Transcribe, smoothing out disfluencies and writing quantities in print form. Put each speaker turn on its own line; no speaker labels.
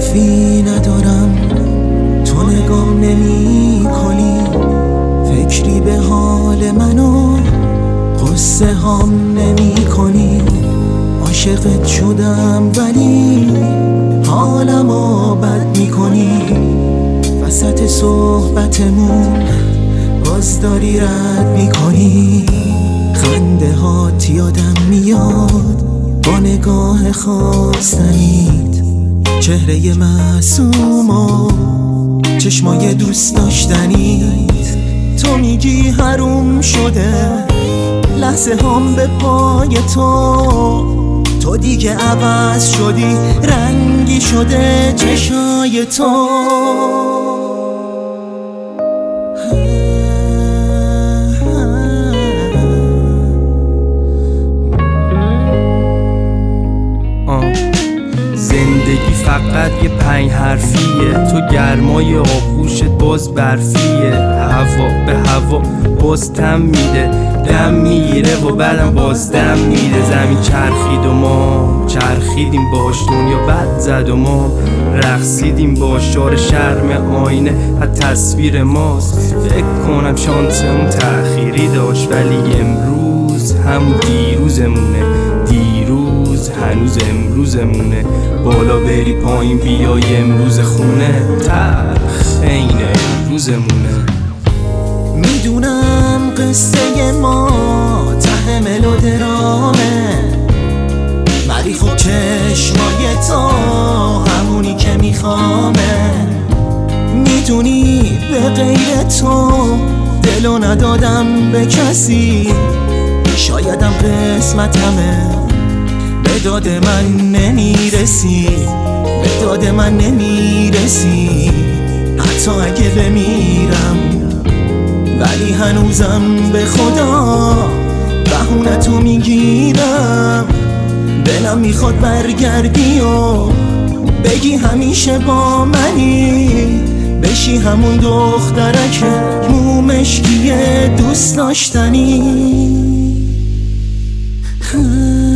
حرفی ندارم، تو نگام نمی کنی، فکری به حال منو قصه هم نمی کنی. عاشقت شدم ولی حالمو بد می کنی. وسط صحبتمون باز داری رد می کنی. خنده هات یادم میاد با نگاه خواستنیت، چهره معصوم و چشمای دوست داشتنیت. تو میگی حروم شده لحظه هم به پای تو دیگه عوض شدی، رنگی شده چشای تو.
زندگی فقط یه 5 حرفیه، تو گرمای آغوشت باز برفیه. هوا به هوا باز تم میده، دم میگیره و بعدم باز دم میده. زمین چرخید و ما چرخیدیم باش، دنیا بد زد و ما رقصیدیم باش. شار شرم آینه از تصویر ماست، فکر کنم شانسمون تأخیری داشت، ولی امروز همون دیروزمونه. دیروز هنوز امروزمونه، بالا بری پایین بیای امروز خونه، تلخ عین امروزمونه.
میدونم قصه ما ته ملودرامه، ولی خب چشمای تو همونی که میخوامه. میدونی به غیر تو دلو ندادم به کسی، شایدم قسمتمه به داد من نمیرسی، به داد من نمیرسی. حتی اگه بمیرم ولی هنوزم به خدا بهونتو میگیرم. دلم میخواد برگردی و بگی همیشه با منی، بشی همون دخترک مو مشکی دوست داشتنی.